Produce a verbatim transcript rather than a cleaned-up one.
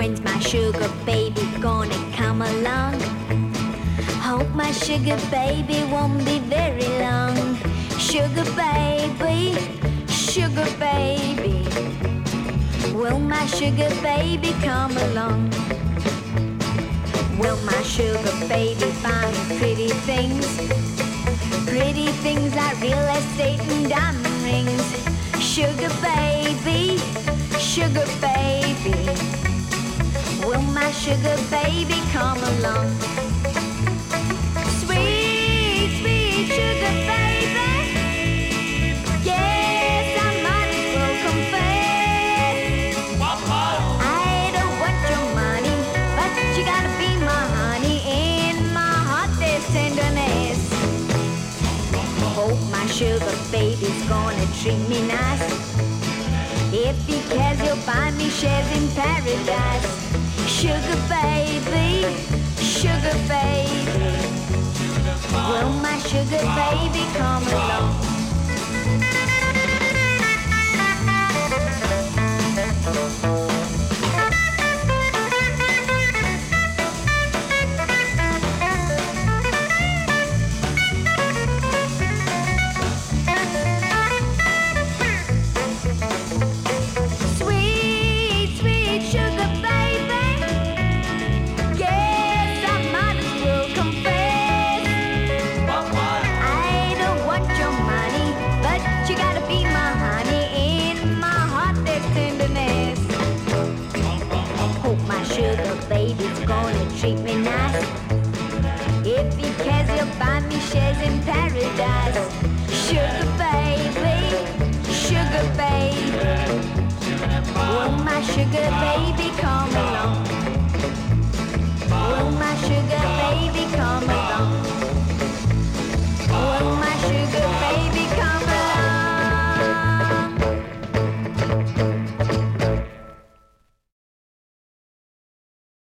When's my sugar baby gonna come along? Hope my sugar baby won't be very long. Sugar baby, sugar baby, will my sugar baby come along? Will my sugar baby find pretty things? Pretty things like real estate and diamond rings. Sugar baby, sugar baby, will my sugar baby come along? Sweet, sweet sugar baby, yes, I might as well confess. I don't want your money, but you gotta be my honey. In my heart there's tenderness. Hope my sugar baby's gonna treat me nice. If he cares, he'll buy me shares in paradise. Sugar baby, sugar baby, will my sugar baby come along? Baby's gonna treat me nice. If he cares, he'll buy me shares in paradise. Sugar baby, sugar baby, will my sugar baby